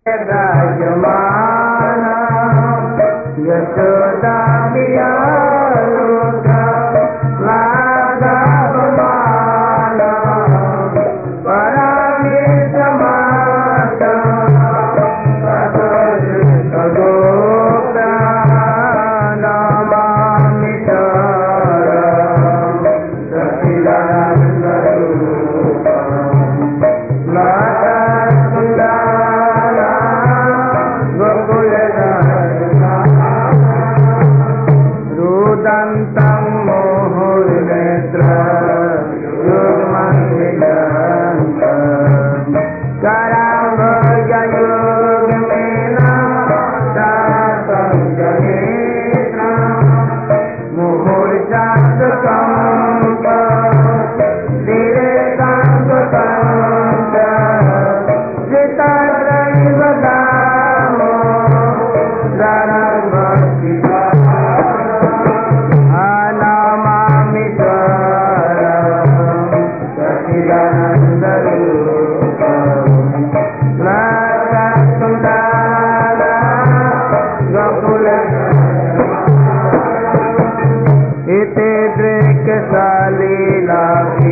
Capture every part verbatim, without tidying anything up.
Rajamana Yashoda Piyaruka Radhavamana Paramisamata Sadhagopta Namami Taram Sachidananda Rudantang mohur netra Yugman vidantang Karambhaja yugmena Tasam janetra Muhur chaskampa Dire sankatanta Jitadraivadamo Dharamvakita Anamami Taram Sachidananda Rupam Lakasundara Gokula Iti Drika Salila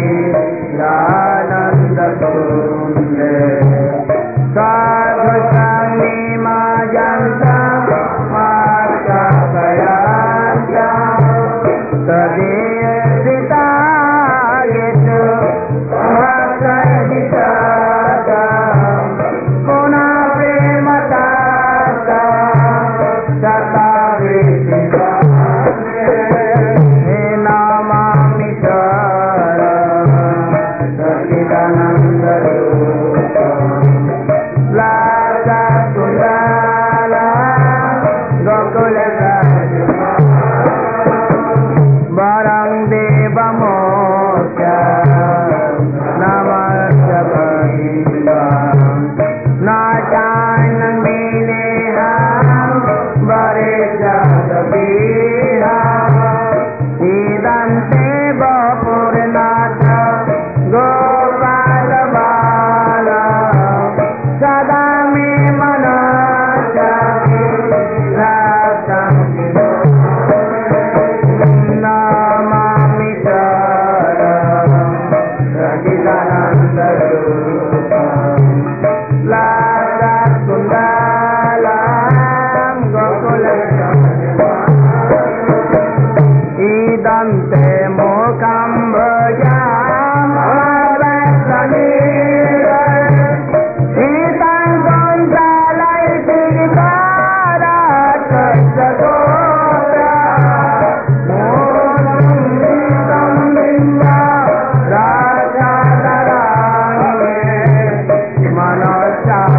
Ananda Kunde Sadhu Sanghi Majanta Mata Kayanta Tadiya Sita Gitu Bhakta Jitata Puna Prematata Sata Visita Namami Taram Sachidananda Rupam Laka Sundala Gokula Barang Deva Moksha Namasya Bhaginda Nachanan Mineham Vareja Sabiha Idante Bapurnatha Gopala Bala Sada Me Manasati Rasanti Namami Taram Sachidananda Rupam Lada Kundalam Gokula Idante Mokam Bhajam Avasanira Itan Kontralai Sigitara Satsagopra Mokam Vitam Vindya Rajadarane Manasya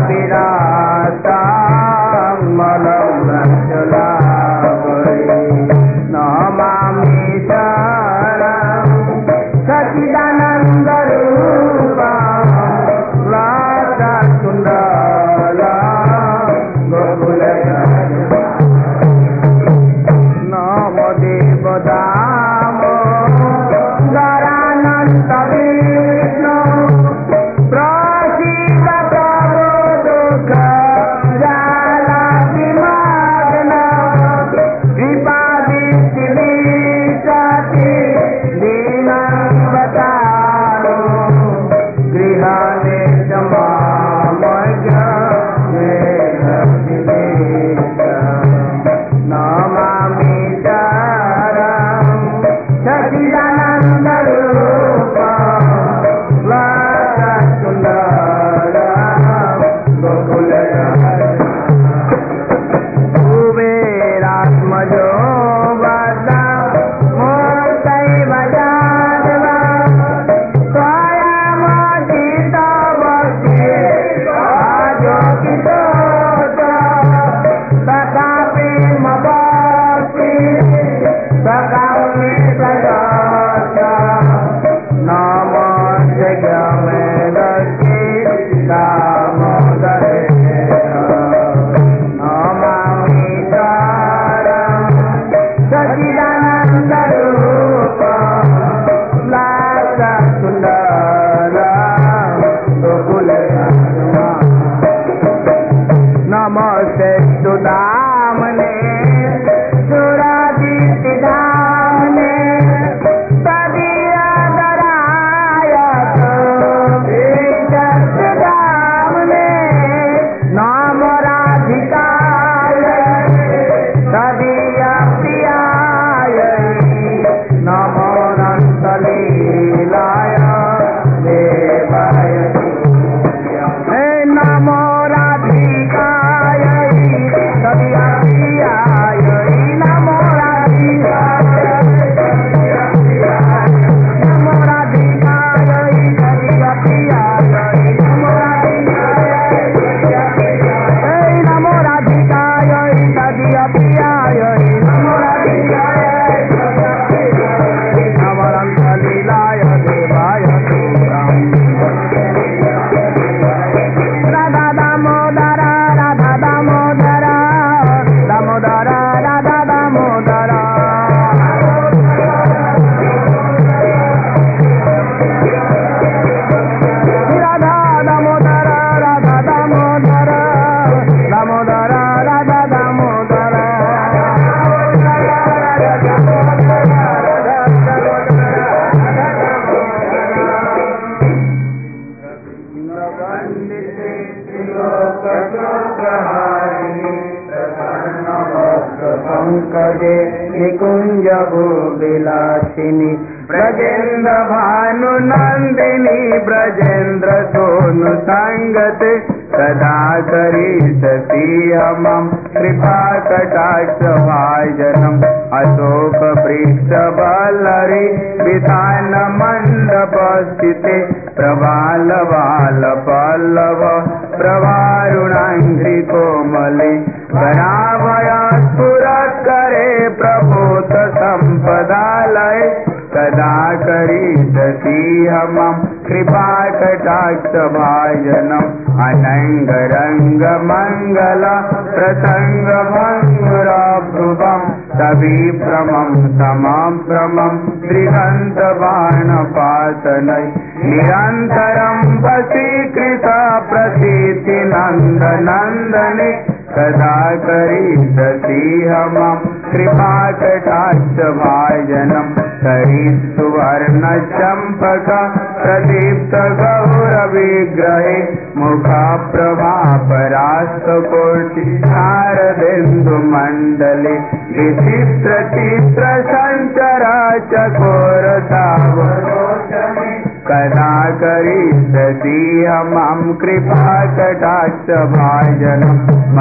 Viratam Malam Rajalavari Namami Taram Sachidananda Rupam Lata Kundala Gokula Namo Deva Damo Dharananta Vishnu Prasita Prabhu Dukha Jala Vimagna Kripa Visti Vishati Dinam Vataro Grihane Samamagya पंकजे निकुंज विलासिनी ब्रजेन्द्र भानु नंदिनी ब्रजेन्द्र सोनु संगते सदा करी सती मम कृपा कटाक्ष भाजनम अशोक वृक्ष बल्लरी विधान मंडप स्थिते प्रबाल बाल पल्लव प्रवारुणांघ्रि कोमले कराभया करे प्रभूत संपदालय सदा करी सती मम कृपा कटाक्ष भाजनम अनंग रंग मंगल प्रसंग भंगुराभ्रुवम सभी भ्रमम समाभ्रमम त्रिगंत बाण पातनय निरंतरम वशीकृत प्रतीति नंद नंदने सदा करी सती मम कृपा कटाक्ष भाजनम करी सुवर्ण चंपक प्रदीप्त गौर विग्रहे मुखा प्रभा परास्त कोटि शारदेन्दु मंडले विचित्र चित्र संचर चकोर सावरोचने कदा करी सती मम कृपा कटाक्ष भाजनम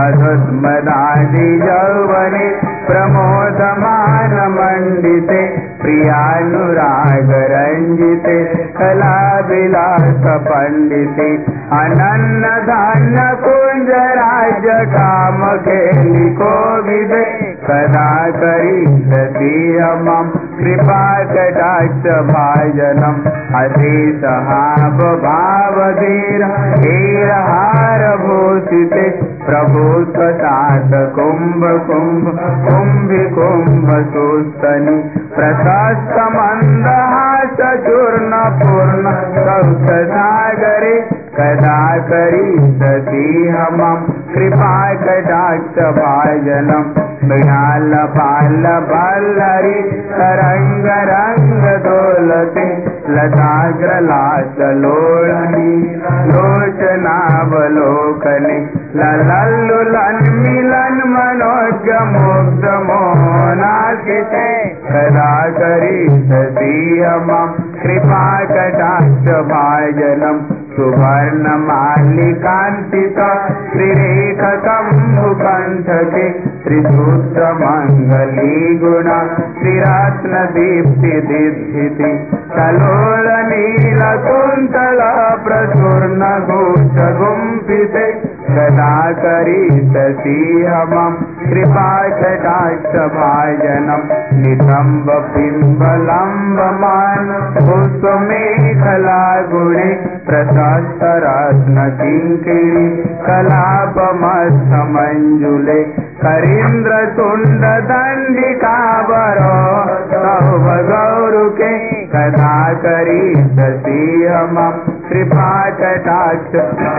मधुस्मदादि यौवने प्रमोदमान मंडिते प्रियानुराग रंजिते कला विलास पंडिते अनन्न धान्य कुंज राज्य काम खेली कोविदे कदा करी सती मम कृपा कटाक्ष भाजनम अधीश हाव भावधीर हेर हार भूषिते प्रभु सात कुंभ कुंभ कुंभि कुंभ सुस्तनि प्रशस्त मंदहास चूर्ण पूर्ण सौत सागरे कदा करी सती मम कृपा कटाक्ष भाजनम मृणाल बाल बल्लरी तरंग रंग दोलते लताग्रलास लोलनी लोचनावलोकने लल्लुलन मिलन मनोज मुग्ध मोहनाशिते कदा करी सती मम कृपा कटाक्ष भाजनम सुवर्ण मालिकांतित त्रिरेख कंभुकंठके त्रिसूत्र मंगली गुण त्रिरत्न दीप्ति दीप्ति कलोल नील कुंतल प्रचूर्ण घोष गुंफिते कदा करी सती मम कृपा कटाक्ष भाजनम नितंब बिंब लंब मान पुष्पमेखला गुणे प्रशस्त रत्न किंकिणी कलाप मस्त मंजुले करीन्द्र तुंड दंडिका बरो सौभ गौरुके कदा करी सती मम कृपा कटाक्ष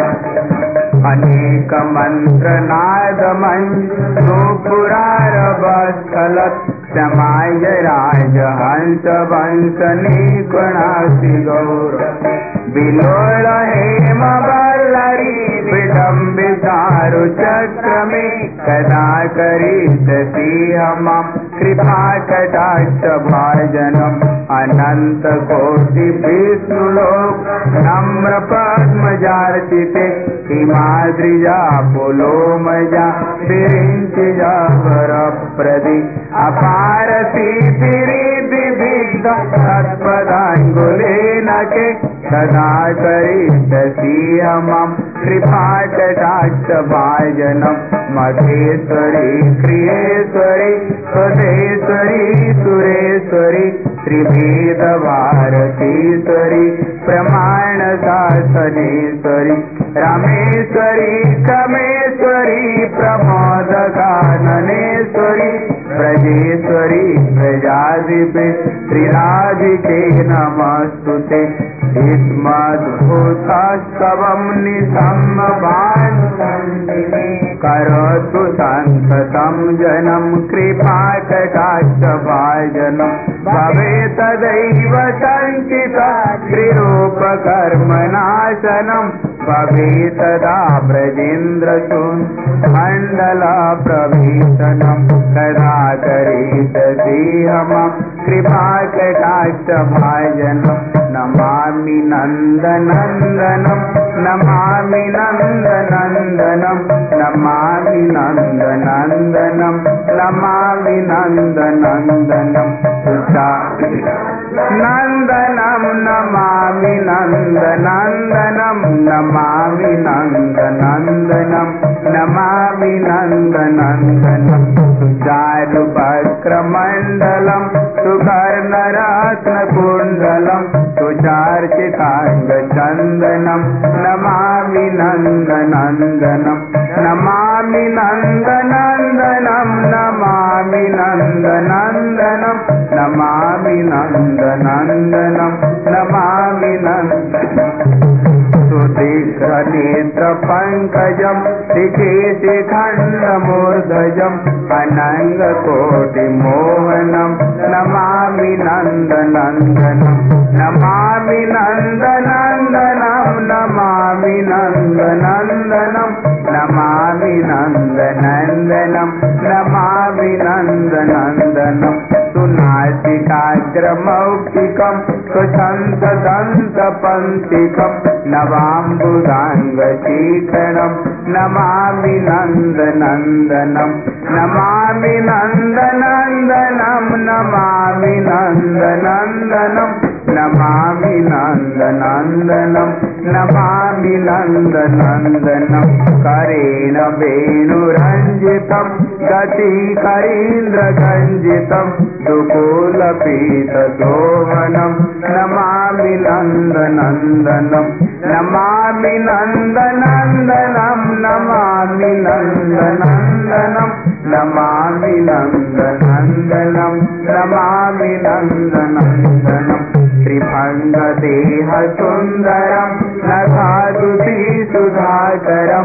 अनेक मंत्र नाद मंजु पुरारभस्थलत समाय राज हंस वंश निगुणासी गौर बिलोल हेम बल्लरी विडम्बितारु चक्र में कदा करी सती मम कृपा कटाक्ष भाजनम अनंत कोटि विष्णु लोक नम्र पद्मजार्चिते हिमाद्रिजा पुलोमजा विरिंचिजा वरप्रदि अपार सीतिरिधि विद्ध तत्पदांगुलेनके सदा करी सती मम कृपा कटाक्ष भाजनम मधेश्वरी क्रियेश्वरी स्वदेश्वरी सुरेश्वरी त्रिभेद भारतीश्वरी प्रमाण शासनेश्वरी रामेश्वरी कमेश्वरी प्रमोद काननेश्वरी ब्रजेश्वरी प्रजाधिपे श्रीराधिके नमस्तुते स्मद्भूतस्तवं निसम्भान्तिनि करोतु संततं जनं कृपा कटाक्ष भाजनं भवेत् तदैव संचित त्रिरूप कर्मनाशनं भवेतदा ब्रजेन्द्रसून् मण्डलप्रभीषणं कदा करिष्यसीहमं कृपाकटाक्षभाजनं नमामि नन्दनन्दनं नमामि नन्दनन्दनं नमामि नन्दनन्दनं नमामि नन्दनन्दनं नन्दनं नमामि नन्दनन्दनं नमामि नन्दनन्दनं नमामि नन्दनन्दनं सुचारुवक्त्रमण्डलं सुवर्णरत्नकुण्डलं सुचार्चिताङ्गचन्दनं नमामि नन्दनन्दनं नमामि नन्दनन्दनं नमामि नन्दनन्दनं नमामि नन्दनन्दनं नमामि नन्दनन्दनं सुदीर्घनेत्रपङ्कजं शिखेशिखण्डमूर्धजम् अनङ्गकोटिमोहनं नमामि नन्दनन्दनं नमामि नन्दनन्दनं नमामि नन्दनन्दनं नमामि नन्दनन्दनं नमामि नन्दनन्दनं सुनासिकाग्रमौक्तिकं सुशन्तदन्तपन्थिकं नवाम्बुदाङ्गशीकरणं नमामि नन्दनन्दनं नमामि नन्दनन्दनं नमामि नन्दनन्दनं नमामि नन्दनन्दनं नमामि नन्दनन्दनं करेण वेणुरञ्जितं गतिकरीन्द्रगञ्जितं दुकूलपीतशोभनं नमामि नन्दनन्दनं नमामि नन्दनन्दनं नमामि नन्दनन्दनं नमामि नन्दनन्दनं नमामि नन्दनन्दनं त्रिभङ्गदेहसुन्दरं नखादुतिसुधाकरम्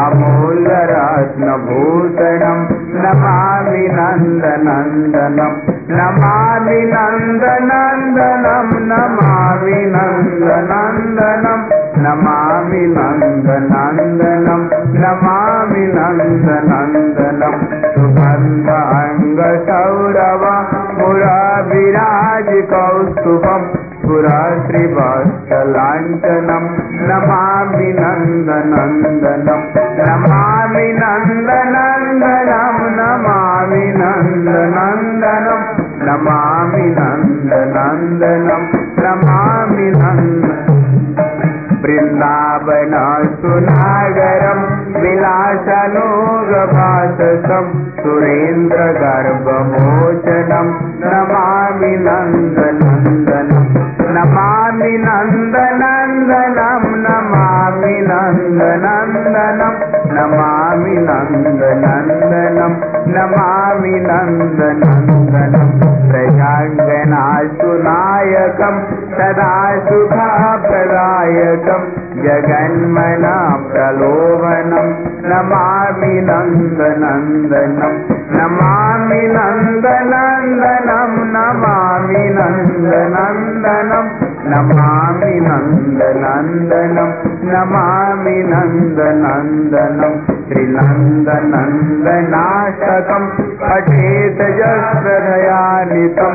अमूल्यरत्नभूषणं नमामि नन्दनन्दनं नमामि नन्दनन्दनं नमामि नन्दनन्दनं नमामि नन्दनन्दनं नमामि नन्दनन्दनं सुगन्ध अङ्गसौरव पुराविराजिकौस्तुभं पुराश्रीवत्सलाञ्छनं नमामि नन्दनन्दनं नमामि नन्दनन्दनं नमामि नन्दनन्दनं नमामि नन्दनन्दनं नमामि नन्दनन्दनं वृन्दावनसुनागरं विलासनोगभाससं सुरेन्द्रगर्भमोचनं नमामि नन्दनन्दनं नमामि नन्दनन्दनं नमामि नन्दनन्दनं नमामि नन्दनन्दनं नमामि नन्दनन्दनं प्रजाङ्गनासुनायकं सदा सुखप्रदायकं जगन्मना प्रलोभनं Namami नन्दनन्दनं Namami नन्दनन्दनं Namami नन्दनन्दनं Namami नन्दनन्दनं Namami नन्दनन्दनं श्रीनन्दनन्दनाशकं पठेत यश्रधयानितं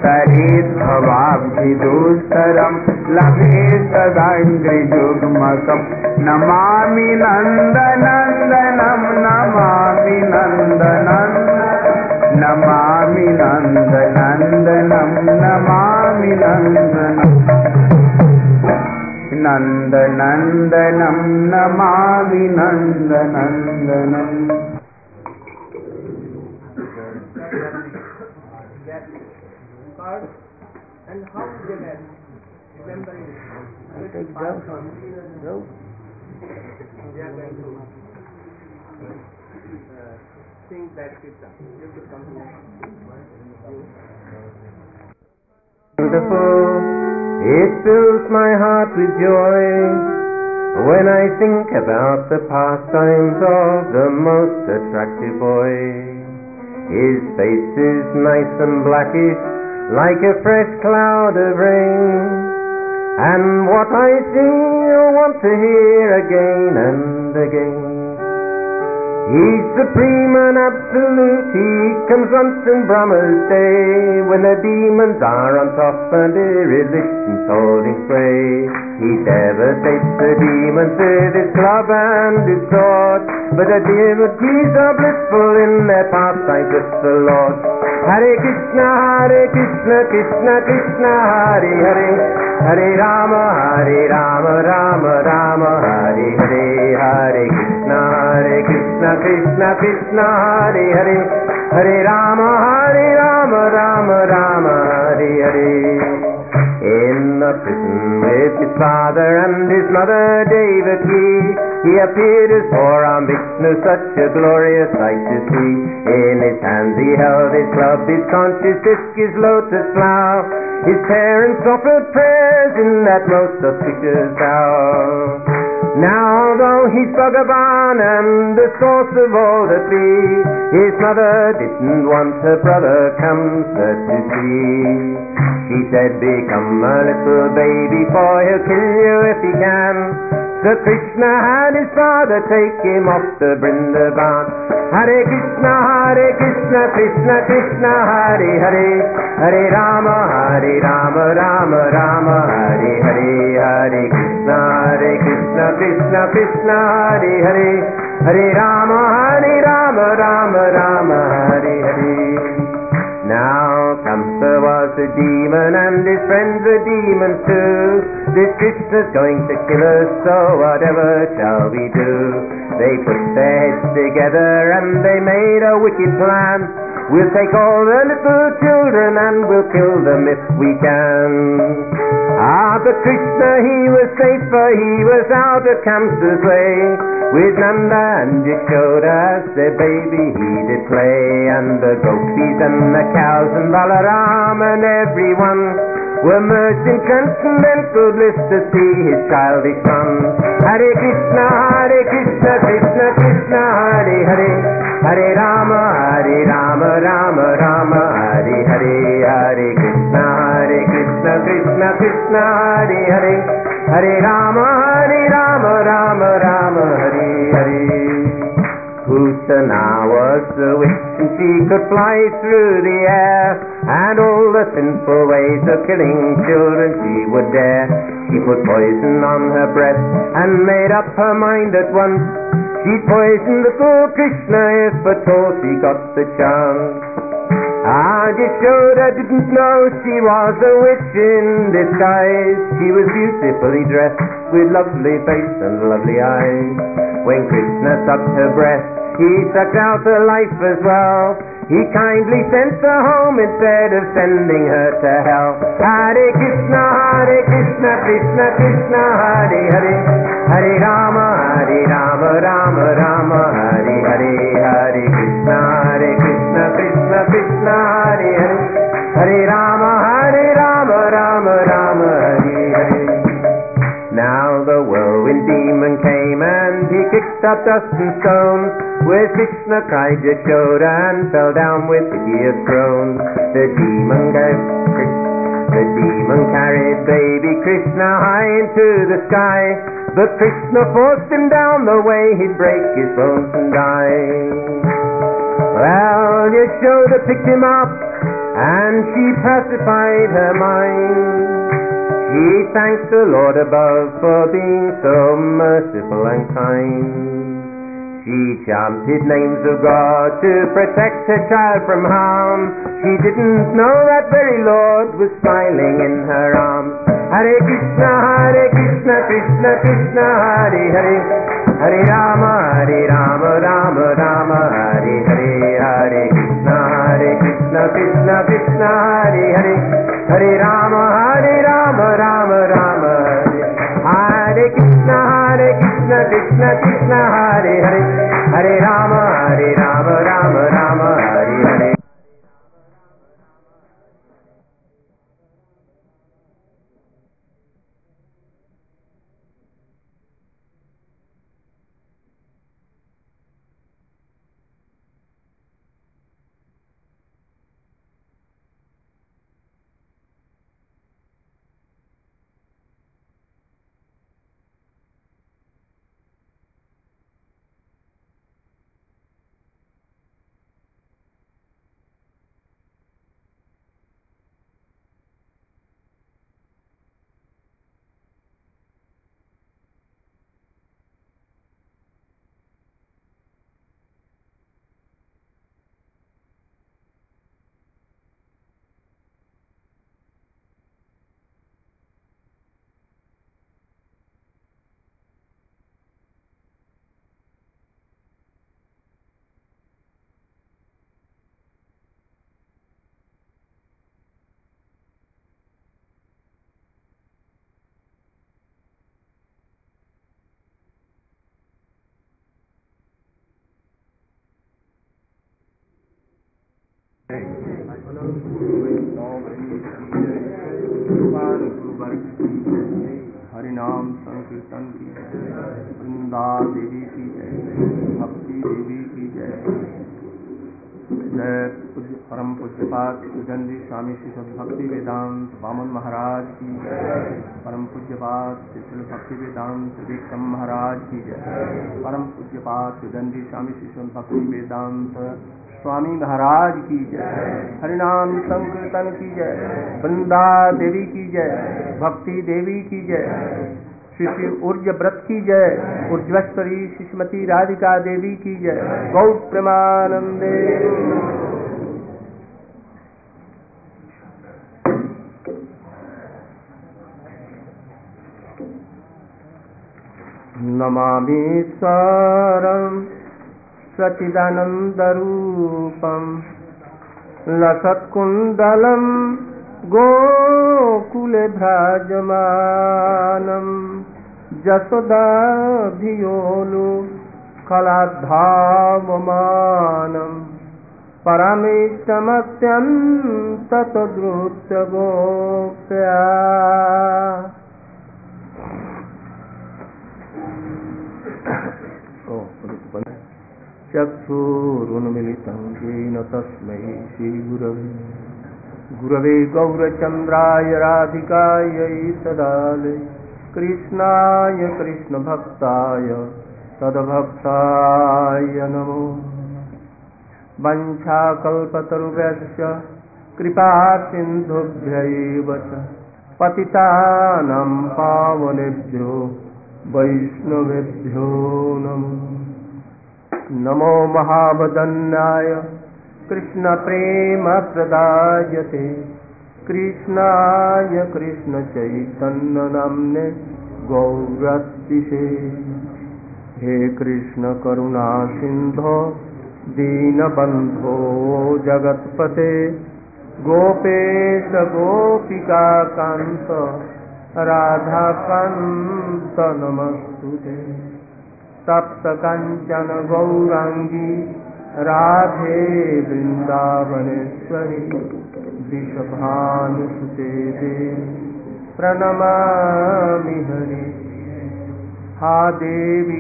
तरेद्भवाब्धिदुस्तरं लभेत सदाङ्घ्रिजुग्मकं Namami नन्दनन्दनं Namami नन्दनन्दनं Namami नन्दनन्दनं Namami नन्दनं नन्दनन्दनं Namami नन्दनन्दनं and how they were remembering Take go. Go. They are going to uh, sing that kirtan. You could come here. Wonderful, it fills my heart with joy when I think about the pastimes of the most attractive boy. His face is nice and blackish, like a fresh cloud of rain, and what I sing you'll want to hear again and again. He's supreme and absolute, he comes once in Brahma's day, when the demons are on top and irresistance holding sway. He devastates the demons with his club and his sword, but the devotees are blissful in their pastimes with the Lord. Hare Krishna, Hare Krishna, Krishna Krishna, Hare Hare, Hare Rama, Hare Rama, Rama Rama, Hare Hare, Hare Krishna, Hare Krishna, Krishna Krishna, Hare Hare, Hare Rama, Hare Rama, Rama Rama, Hare Hare. In the prison with his father and his mother Devaki, he appeared as Ram Vishnu, such a glorious sight to see. In his hands he held his club, his conscious disc, his lotus flower. His parents offered prayers in that most auspicious hour. Now though he's Bhagavan and the source of all that be, his mother didn't want her brother Kamsa to see. She said, become a little baby, for he'll kill you if he can. So Krishna had his father take him off to Vrindavan. Hare Krishna, Hare Krishna, Krishna Krishna, Hare Hare, Hare Rama, Hare Rama, Rama Rama, Hare Hare, Hare Krishna, Hare Krishna, Krishna Krishna, Hare Hare, Hare Rama, Hare Rama, Rama Rama, Hare Hare. Now Kamsa was a demon and his friends were demons too. This Krishna's going to kill us, so whatever shall we do? They put their heads together and they made a wicked plan. We'll take all the little children and we'll kill them if we can. Ah, but Krishna, he was safe, for he was out of Kamsa's way. With Nanda and Yashoda as their baby he did play. And the gopis and the cows and Balaram and everyone were merged in transcendental bliss to see his childish son. Hare Krishna, Hare Krishna, Krishna Krishna, Hare Hare, Hare Rama, Hare Rama, Rama Rama, Hare Hare, Hare Krishna, Hare Krishna, Krishna Krishna, Hare Hare, Hare Rama, Hare Rama, Rama Rama, Hare Hare. Putana was the witch and she could fly through the air, and all the sinful ways of killing children she would dare. She put poison on her breath and made up her mind at once. She'd poison little Krishna if at all she got the chance. Ah, Yashoda didn't know she was a witch in disguise. She was beautifully dressed with lovely face and lovely eyes. When Krishna sucked her breast, he sucked out her life as well. He kindly sent her home instead of sending her to hell. Hare Krishna, Hare Krishna, Krishna Krishna, Hare Hare, Hare Rama, Hare Rama, Rama Rama, Hare Hare, Hare Krishna, Hare Krishna, Krishna Krishna, Hare Hare, Hare Rama, Hare Rama, Rama Rama, Hare Hare. Now the whirlwind demon came and he kicked up dust and stones, where Krishna cried Yashoda and fell down with hideous groans. The demon gave the demon carried baby Krishna high into the sky, but Krishna forced him down the way he'd break his bones and die. Well, Yashoda picked him up and she pacified her mind. She thanked the Lord above for being so merciful and kind. She chanted names of God to protect her child from harm. She didn't know that very Lord was smiling in her arms. Hare Krishna, Hare Krishna, Krishna Krishna, Hare Hare, Hare Rama, Hare Rama, Rama Rama, Hare Hare, Hare Krishna, Hare Krishna, Krishna Krishna, Hare Hare, Hare Rama, Hare Rama, Rama Rama, Hare Hare Krishna, Hare Krishna, Krishna Krishna, Hare Hare, Hare Rama, Hare Rama, Rama Rama, Hare Hare. हरिनाम संकीर्तन की जय, वृंदा देवी की जय, भक्ति देवी की जय। जय पूज्य परम पूज्यपाद पूजनजी स्वामी श्री शुद्ध भक्ति वेदांत वामन महाराज की जय, परम पूज्यपाद श्री भक्ति वेदांत विक्रम महाराज की जय, परम पूज्यपाद पूजनजी स्वामी श्री शुद्ध भक्ति वेदांत स्वामी महाराज की जय, हरिनाम संकीर्तन की जय, वृंदा देवी की जय, भक्ति देवी की जय, श्री श्री ऊर्ज व्रत की जय, ऊर्जस्वरी श्रीमती राधिका देवी की जय, गौ प्रेमानंदे। नमामीश्वरं सच्चिदानन्दरूपं लसत्कुण्डलं गोकुले भ्राजमानं जसोदाभियोलु खलाद्धावमानं परमेष्टमत्यन्ततद्रुतगोप्या चक्षुरुन्मिलितं येन तस्मै श्रीगुरवे गुरवे गौरचन्द्राय राधिकायै तदालय कृष्णाय कृष्णभक्ताय तद्भक्ताय नमो। वञ्चाकल्पतरुभ्यश्च कृपा सिन्धुभ्यैव च पतितानां पावनेभ्यो वैष्णवेभ्यो नमो। नमो महावदन्याय कृष्णप्रेमप्रदायते कृष्णाय कृष्णचैतन्यनाम्ने गौरतिशे। हे कृष्ण करुणा सिन्धो दीनबन्धो जगत्पते गोपेश गोपिकान्त राधाकान्त नमस्तुते। तप्त कांचन गौरांगी राधे वृंदावनेश्वरी वृषभानुसुते देवी प्रणमामि हरि। हा देवी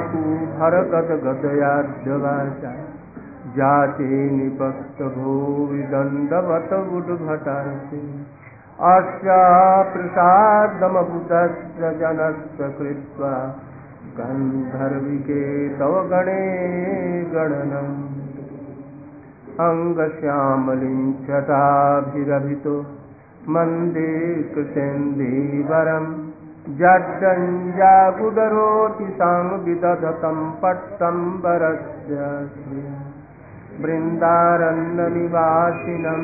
काकूभरगदगदयार्धवाचा जाते निपत्तभो विदण्डवत उद्भटार्थे अस्या प्रसादमभूतस्य जनस्य कृत्वा गन्धर्विके तव गणे गणनम्। अंगश्यामलिं छटाभिरभितो मन्दे कृतेन्दीवरं जड्डञ्जागुडरोति सांविदधतं पट्टम्बरस्य वृन्दारण्यनिवासिनं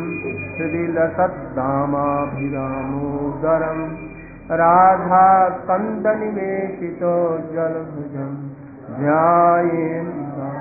श्रीलसद्दामाभिरामोदरम् राधा कंदनिवेशितो जलभुजं ध्यायेन्न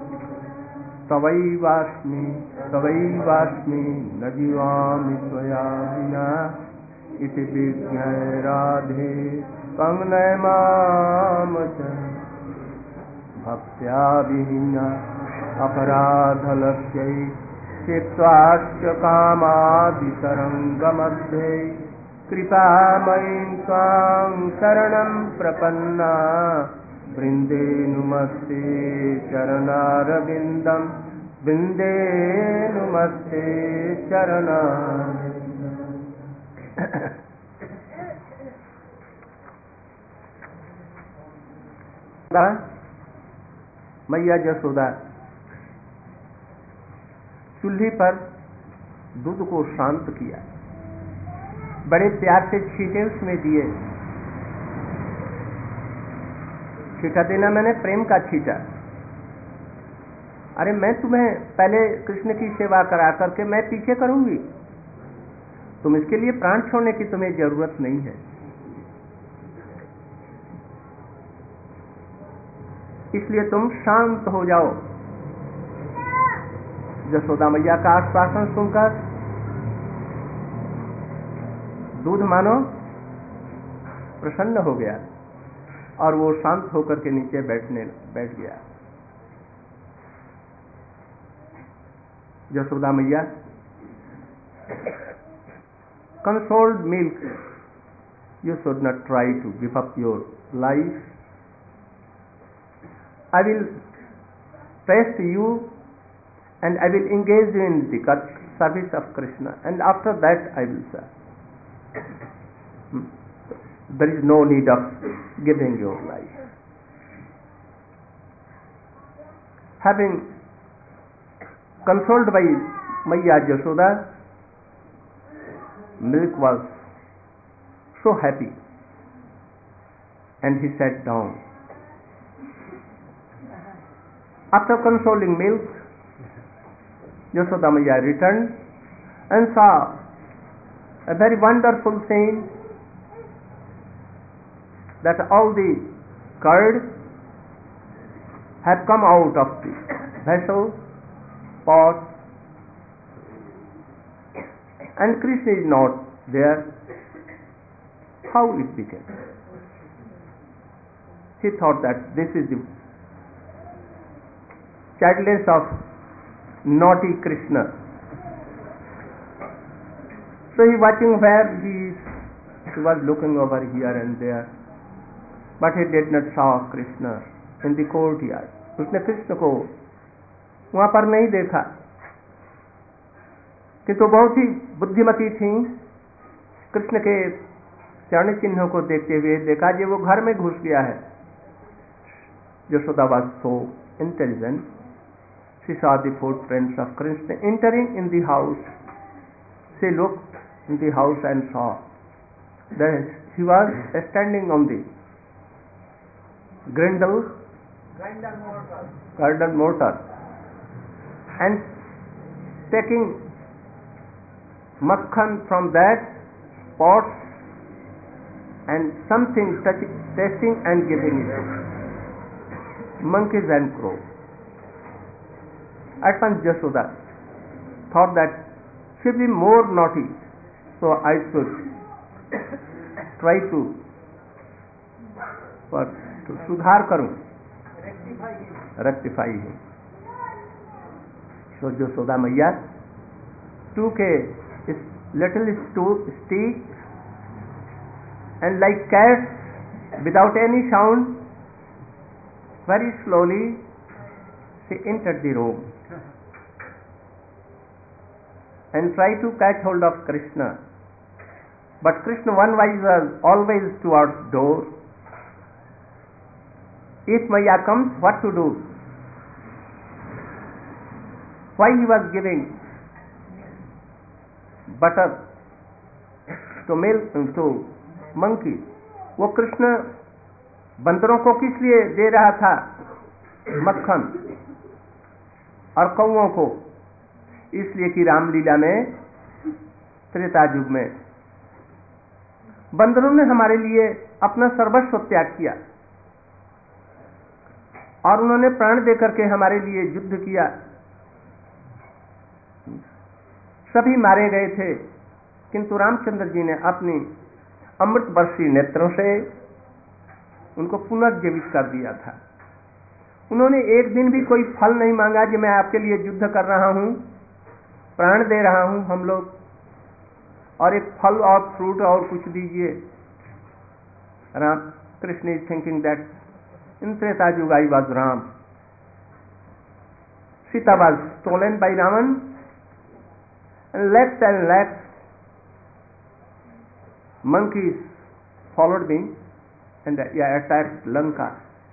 तवैवास्मि तवैवास्मि न जीवामि त्वया विना इति विज्ञाय राधे कंगनय माम च। भक्त्या विहीना अपराधलक्ष्यै चित्वाश्च कामादितरङ्गमध्ये कृपामयीं त्वां शरणं प्रपन्ना वृन्दे नुमस्ते चरणारविन्दं वृन्दे नुमस्ते चरणारविन्दं। मैया जसोदा चूल्हे पर दूध को शांत किया, बड़े प्यार से छींटे उसमें दिए। छींटा देना मैंने प्रेम का छींटा। अरे मैं तुम्हें पहले कृष्ण की सेवा करा करके मैं पीछे करूंगी, तुम इसके लिए प्राण छोड़ने की तुम्हें जरूरत नहीं है। इसलिए तुम शांत हो जाओ। यशोदा मैया का आश्वासन सुनकर दूध मानो प्रसन्न हो गया और वो शांत होकर के नीचे बैठने बैठ गया। Yashoda Maiya consoled milk. You should not try to give up your life. I will test you and I will engage you in the service of Krishna, and after that I will serve. There is no need of giving your life. Having consoled by Maiya Yashoda, Milk was so happy and he sat down. After consoling Milk, Yashoda Maiya returned and saw a very wonderful scene, that all the curd had come out of the vessel, pot, and Krishna is not there. How it became? He thought that this is the childless of naughty Krishna. So he watching where he is. He was looking over here and there, but he did not saw Krishna in the courtyard. उसने कृष्ण को वहां पर नहीं देखा, किंतु बहुत ही बुद्धिमती थी। कृष्ण के चरण चिन्हों को देखते हुए देखा कि वो घर में घुस गया है। Yashoda was so intelligent. She saw the footprints of Krishna entering in the house. She looked in the house and saw that he was standing on the grindle, garden mortar, and taking makhan from that pot and something touching, tasting and giving it to monkeys and crows. At once Yashoda thought that she will be more naughty, so I should try to for to sudhar karu, rectify him. So Yashoda Maiya took a little stick and, like cats, without any sound, very slowly she entered the room and tried to catch hold of Krishna. But Krishna one wise was always towards door. If Maiya comes, what to do? Why he was giving butter to milk to monkey? वो कृष्ण बंदरों को किस लिए दे रहा था मक्खन और कौओं को? इसलिए कि रामलीला में त्रेता युग में बंदरों ने हमारे लिए अपना सर्वस्व त्याग किया और उन्होंने प्राण देकर के हमारे लिए युद्ध किया। सभी मारे गए थे, किंतु रामचंद्र जी ने अपनी अमृत वर्षी नेत्रों से उनको पुनर्जीवित कर दिया था। उन्होंने एक दिन भी कोई फल नहीं मांगा कि मैं आपके लिए युद्ध कर रहा हूं, प्राण दे रहा हूं हम लोग, और एक फल और फ्रूट और कुछ दीजिए। Ram Krishna is thinking that in Treta Yuga I was Ram. Sita was stolen by Ravan, and lakhs and lakhs monkeys followed me and attacked Lanka.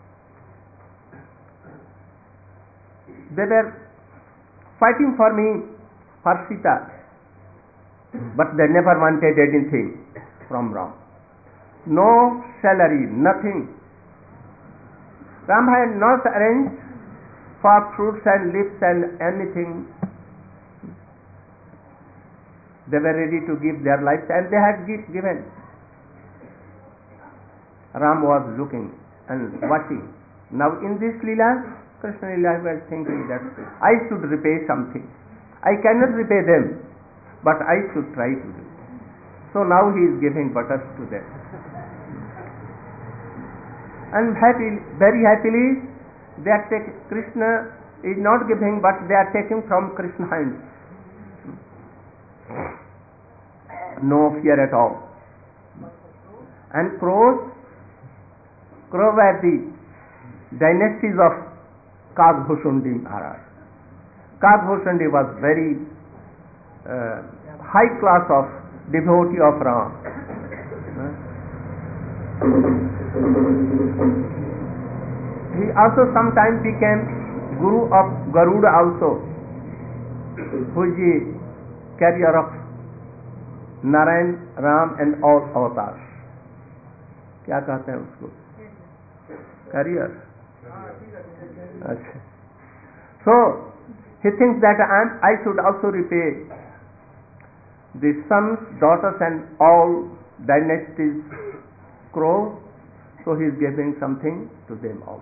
They were fighting for me, for Sita, but they never wanted anything from Ram. No salary, nothing. Ram had not arranged for fruits and leaves and anything. They were ready to give their lives, and they had given. Ram was looking and watching. Now in this Leela, Krishna Leela was thinking that I should repay something. I cannot repay them, but I should try to do. So now he is giving butters to them. And happy, very happily, they take Krishna is not giving, but they are taking from Krishna's hands. No fear at all. And crows, crow were the dynasties of Kagbhushundi Maharaj. Kagbhushundi was very uh, high class of devotee of Ram. He also sometimes became Guru of Garuda also, who is the carrier of Narayan, Ram and all avatars. क्या कहते हैं उसको? Carrier. अच्छा. So he thinks that I, am, I should also repay the sons, daughters and all dynasties crow, so he is giving something to them also.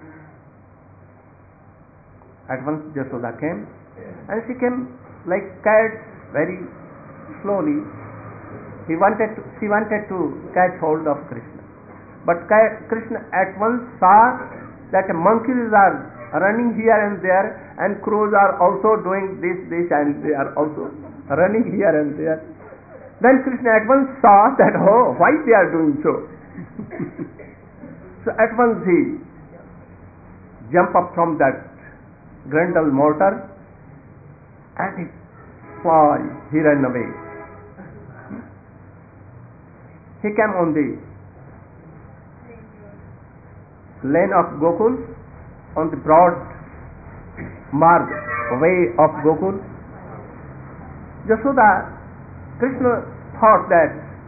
At once Jasoda came, and she came like cat very slowly. He wanted to, she wanted to catch hold of Krishna, but Krishna at once saw that monkeys are running here and there, and crows are also doing this, this, and they are also running here and there. Then Krishna at once saw that, oh, why they are doing so? So at once he jumped up from that grundle mortar and he fly, he ran away. He came on the lane of Gokul, on the broad marg way of Gokul. Jasoda, Krishna thought that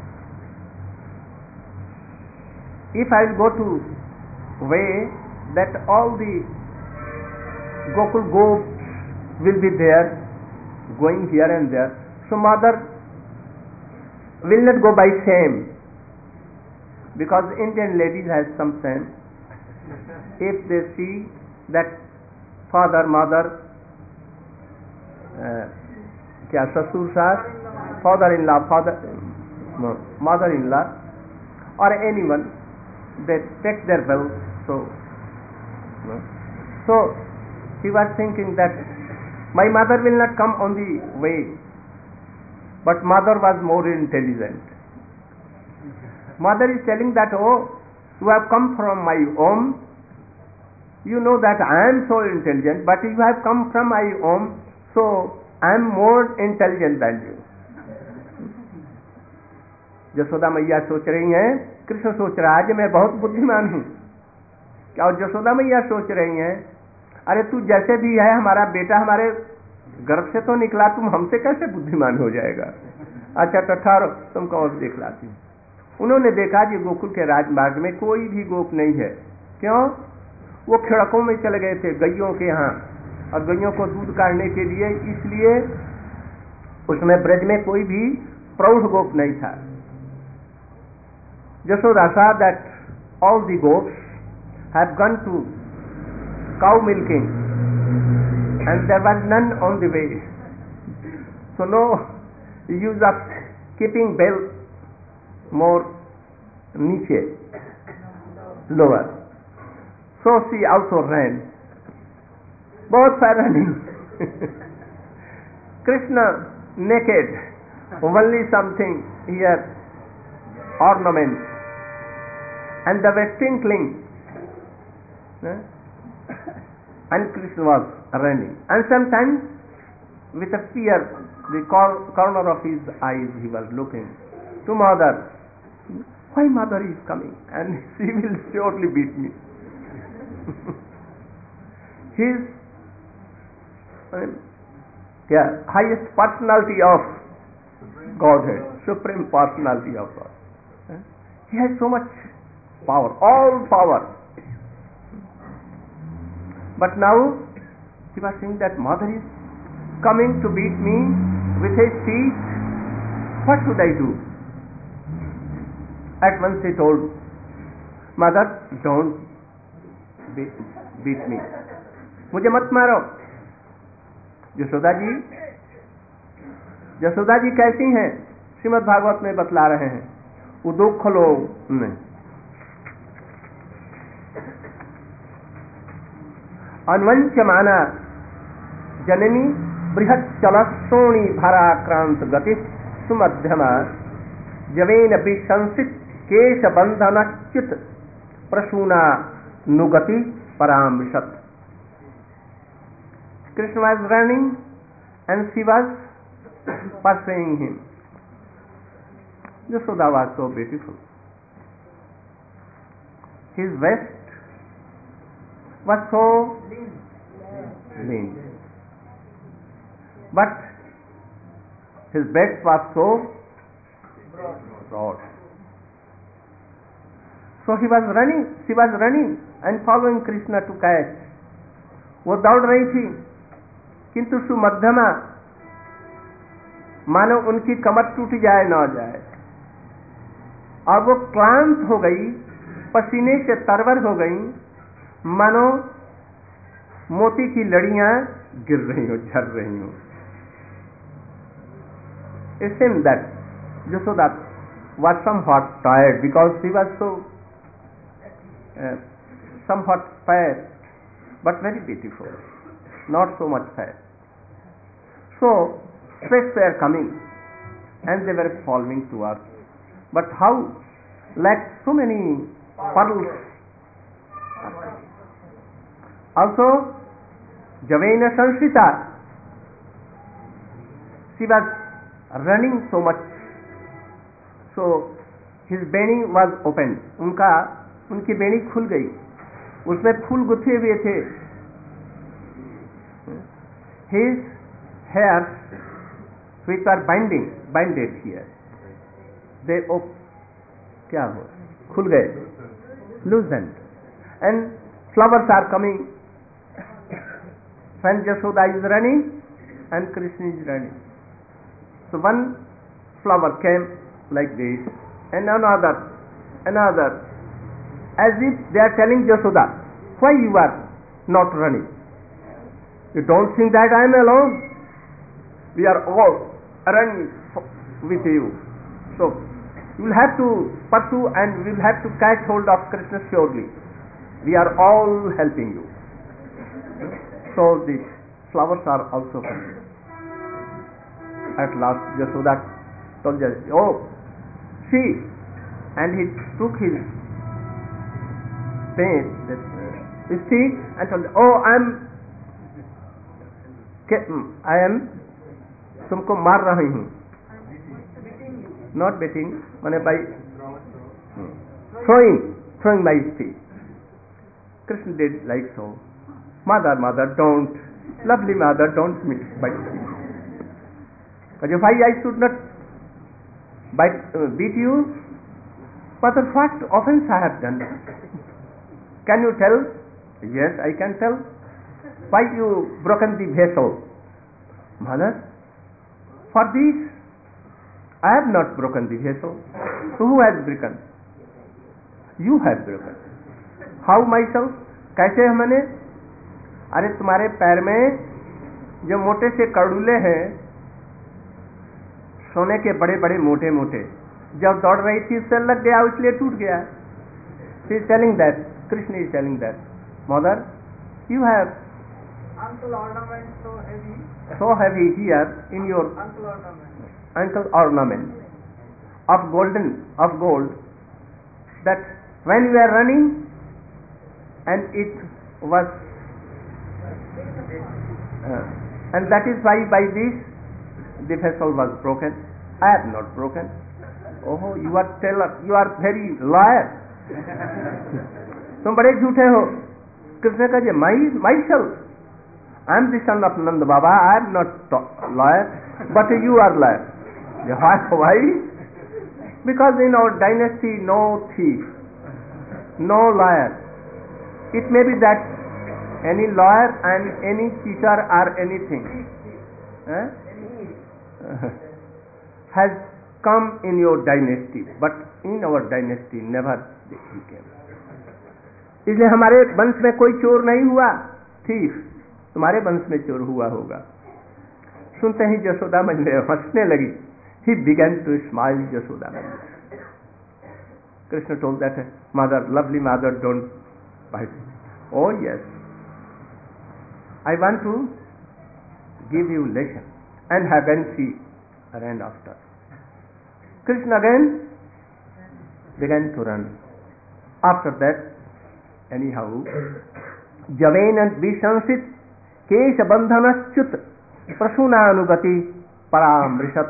if I will go to way that all the Gokul goats will be there, going here and there, so mother will not go by shame, because Indian ladies has some shame. If they see that father, mother, uh, kya sasur saas, father-in-law, father, no, mother-in-law, or anyone, they take their bells. So, no. So he was thinking that my mother will not come on the way, but mother was more intelligent. Mother is telling that, oh, you have come from my home. You know that I am so intelligent, but you have come from my home, so I am more intelligent than you. Jasoda मैया सोच रही हैं, कृष्ण सोच रहा है कि मैं बहुत बुद्धिमान हूँ. क्या और जसोदा मैया सोच रही हैं, अरे तू जैसे भी है हमारा बेटा हमारे गर्भ से तो निकला, तुम हमसे कैसे बुद्धिमान हो जाएगा? अच्छा तो ठहरो, तुमको और देख लाती हूँ. उन्होंने देखा कि गोकुल के राजमार्ग में कोई भी गोप नहीं है. क्यों? वो खिड़कों में चले गए थे गैयों के यहाँ, और गैयों को दूध काढ़ने के लिए, इसलिए उसमें ब्रज में कोई भी प्रौढ़ गोप नहीं था. Jasoda saw that all the goats have gone to cow milking and there was none on the way. So no use of keeping bell more niche, lower. So she also ran. Both were running. Krishna naked, only something here, ornament, and they were twinkling. And Krishna was running. And sometimes with a fear, the cor- corner of his eyes he was looking to mother. Why mother is coming? And she will surely beat me. His uh, yeah, highest personality of Godhead, supreme personality of God. Uh, he has so much power, all power. But now he was saying that mother is coming to beat me with his teeth. What should I do? At once he told, mother, don't beat, beat me. मुझे मत मारो. यशोदा जी, यशोदा जी कैसी हैं? श्रीमद् भागवत में बतला रहे हैं. उदुख लोग अन्वंच्यमाना जननी बृहच्चलश्रोणी भाराक्रांत गति सुमध्यमा जवेन संसित केश बंधनच्युत Prasuna नुगति paramshat. Krishna was running and she was pursuing him. Yashoda was so beautiful. His waist was so lean, but his breast was so broad. So he was running, she was running and following Krishna to catch. वो दौड़ रही थी, किंतु सुमध्यमा मानो उनकी कमर टूट जाए न जाए, और वो क्लांत हो गई, पसीने से तरवर हो गई, मानो मोती की लड़ियां गिर रही हो, झर रही हो. It seemed that Yashoda was somewhat tired because she was so uh, somewhat fat, but very beautiful, not so much fat. So sweats were coming and they were falling to earth. But how, like so many puddles. Also, Javena Sansita, she was running so much, so his Beni was opened. उनका उनकी बेनी खुल गई, उसमें फूल गुथे हुए थे. His hairs which were binding, binded here, they op क्या हो खुल गए, loosened, and flowers are coming. When Yashoda is running and Krishna is running, so one flower came like this, and another, another, as if they are telling Yashoda, why you are not running? You don't think that I am alone? We are all running with you. So you will have to pursue and we will have to catch hold of Krishna surely. We are all helping you. So the flowers are also coming. At last Yashoda told us, oh, see, and he took his pen, this uh, stick, and told, oh, I am, I am, तुमको मार रही हूँ. Not beating, माने by throwing, throwing my stick. Krishna did like so. Mother, mother, don't, lovely mother, don't bite me. But if I, I should not bite, uh, beat you, mother, what offense I have done? Can you tell? Yes, I can tell. Why you broken the vessel? Mother, for this I have not broken the vessel. So who has broken? You have broken. How myself? कैसे हमने? अरे तुम्हारे पैर में जो मोटे से कड़ूले हैं, सोने के बड़े बड़े मोटे मोटे, जब दौड़ रही थी उससे लग गया, इसलिए टूट गया. She is telling that, Krishna is telling that, mother, you have ankle ornament so heavy, so heavy here in your ankle ornament, ankle ornament of golden, of gold, that when you are running and it was uh, and that is why by this the vessel was broken. I have not broken. Oh, you are teller, you are very liar. तुम बड़े झूठे हो. कृष्ण कहे, my myself, I am the son of Nanda Baba, I am not liar, but you are liar. Why? Because in our dynasty no thief, no liar. It may be that any lawyer and any cheater or anything eh, has come in your dynasty, but in our dynasty never he came. इसलिए हमारे वंश में कोई चोर नहीं हुआ, thief. तुम्हारे वंश में चोर हुआ होगा. सुनते ही यशोदा मंडे हंसने लगी. He began to smile. Yashoda. Krishna told that, mother, lovely mother, don't bite me. Oh yes, I want to give you lesson. And again she ran after. Krishna again began to run. After that, anyhow, Javen Vishansit Kesha Bandhanaschut Prasunanugati Paramrishat.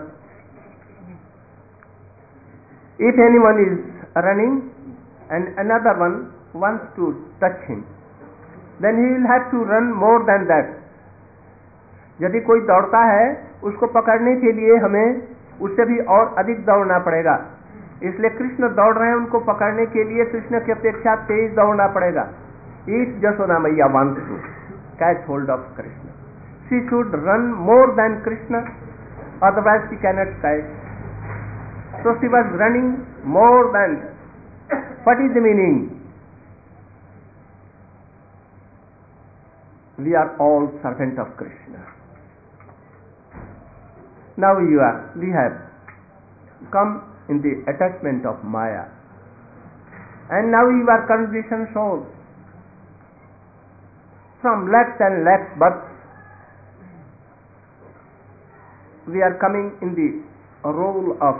If anyone is running and another one wants to touch him, then he will have to run more than that. यदि कोई दौड़ता है उसको पकड़ने के लिए हमें उससे भी और अधिक दौड़ना पड़ेगा. इसलिए कृष्ण दौड़ रहे हैं, उनको पकड़ने के लिए कृष्ण की अपेक्षा तेज दौड़ना पड़ेगा. If Jashoda Maiya wants to catch hold of Krishna, she should run more than Krishna, otherwise she cannot catch. So she was running more than. What is the meaning? We are all servants of Krishna. Now you are, we have come in the attachment of Maya, and now you are conditioned souls. From lakhs and lakhs births, we are coming in the role of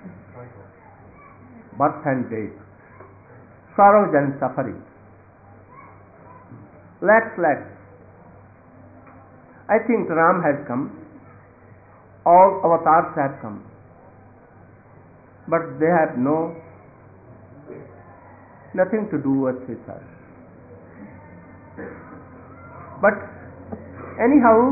birth and death, sorrows and suffering. Lakhs, lakhs. I think Ram has come, all avatars have come, but they have no nothing to do with us. But anyhow,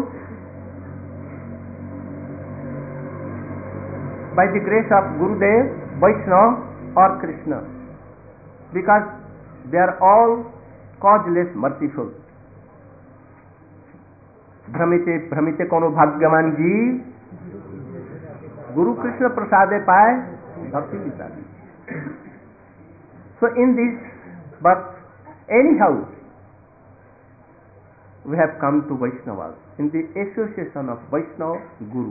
by the grace of Gurudev, Vaishnava or Krishna, because they are all causeless, merciful. भ्रमिते भ्रमिते कोनो भाग्यवान जी गुरु कृष्ण प्रसादे पाए भक्ति Gita. So in this birth, anyhow, we have come to Vaishnavas in the association of Vaishnava Guru,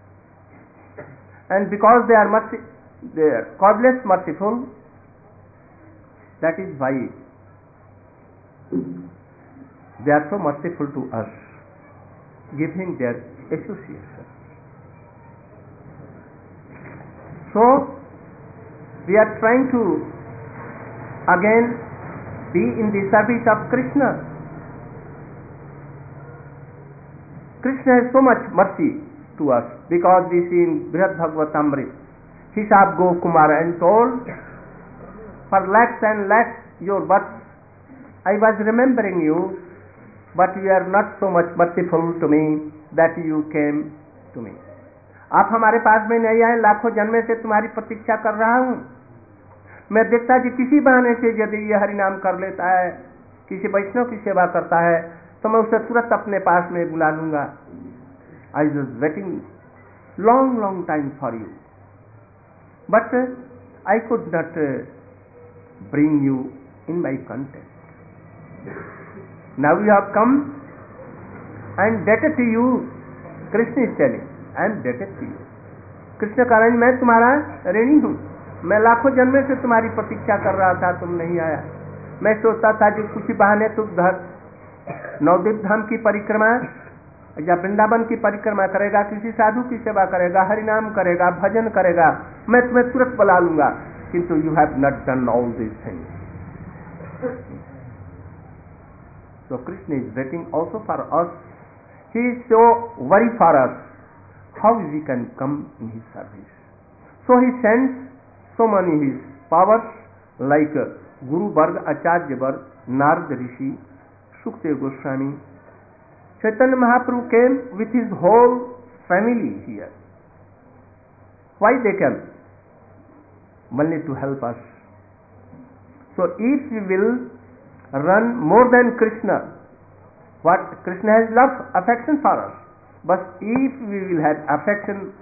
and because they are mercy, they are causeless, merciful, that is why they are so merciful to us, giving their association. So we are trying to again be in the service of Krishna. Krishna has so much mercy to us, because we see in Brihad Bhagavatamrita, Hisab Go Kumara and told, for lakhs and lakhs your births I was remembering you, but you are not so much merciful to me that you came to me. आप हमारे पास में नहीं आए, लाखों जन्मे से तुम्हारी प्रतीक्षा कर रहा हूँ. मैं देखता कि किसी बहाने से यदि ये हरिनाम कर लेता है, किसी वैष्णव की सेवा करता है, तो मैं उसे तुरंत अपने पास में बुला लूंगा. I was waiting long long time for you, but uh, I could not uh, bring you in my contact. Now you have come and debted to you. Krishna is telling, I am debted to you. Krishna कारण मैं तुम्हारा ऋणी हूँ. मैं लाखों जन्मे से तुम्हारी प्रतीक्षा कर रहा था, तुम नहीं आया. मैं सोचता था कि कुछ बहाने तुम नवद्वीप धाम की परिक्रमा या वृंदावन की परिक्रमा करेगा, किसी साधु की सेवा करेगा, हरिनाम करेगा, भजन करेगा, मैं तुम्हें तुरंत बुला लूंगा. किंतु you have not done all this things. So Krishna is waiting also for us. He is so worried for us, how we can come in his service. So he sends so many his powers like uh, Guru Varg, Acharya Varg, Narad Rishi, Sukdev Goswami. Chaitanya Mahaprabhu came with his whole family here. Why they came? Only to help us. So if we will run more than Krishna, what Krishna has love, affection for us, but if we will have affection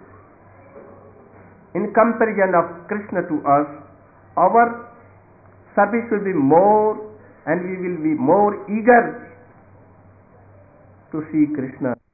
in comparison of Krishna to us, our service will be more and we will be more eager to see Krishna.